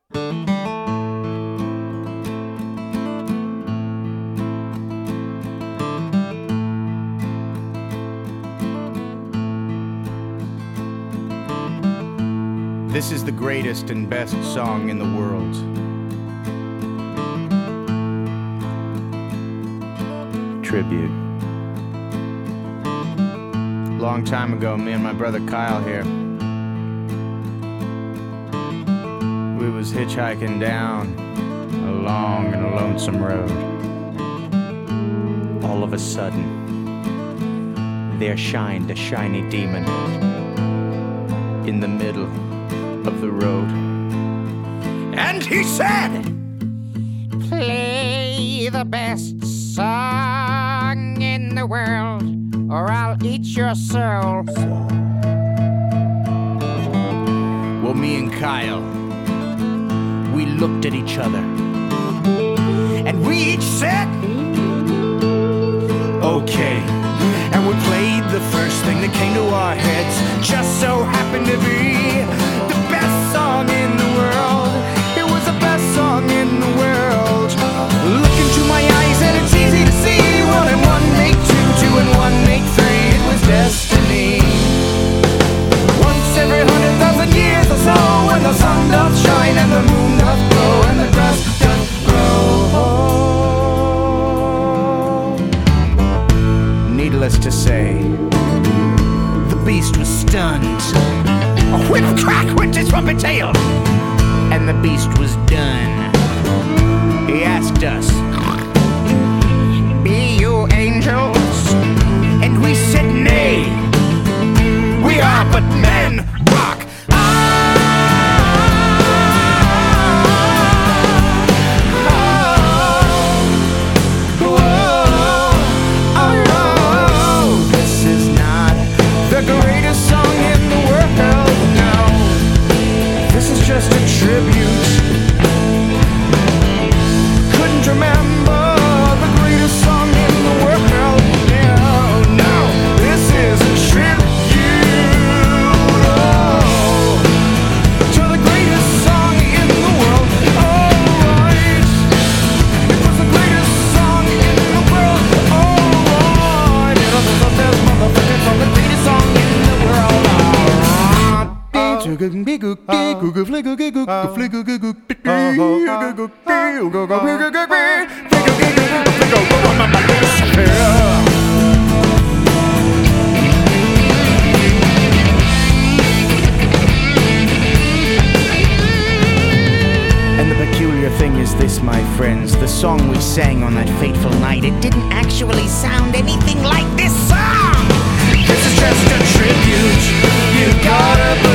This is the greatest and best song in the world. Tribute. Long time ago, me and my brother Kyle here, we was hitchhiking down a long and a lonesome road. All of a sudden, there shined a shiny demon in the middle of the road. And he said, "Play the best song in the world, or I'll eat your soul." Well, me and Kyle, we looked at each other, and we each said, "Okay." And we played the first thing that came to our heads. Just so happened to be the best song in the world. It was the best song in the world. Look into my eyes and it's easy to see. 1 and 1 make 2, 2 and 1 make 3. It was destiny. Once every 100,000 years or so, when the sun doth shine and the moon doth glow and the grass doth grow. Needless to say, the beast was stunned. A whip crack went his trumpet tail, and the beast was done. He asked us, "Be you angels?" And we said, "Nay, we are but men." Rock. Just a tribute. Couldn't remember the greatest song in the world. No, this is a tribute to the greatest song in the world. Alright, it was the greatest song in the world. Alright, it was the best motherfucking song, the greatest song in the world. And the peculiar thing is this, my friends, the song we sang on that fateful night, it didn't actually sound anything like this song. This is just a tribute. You gotta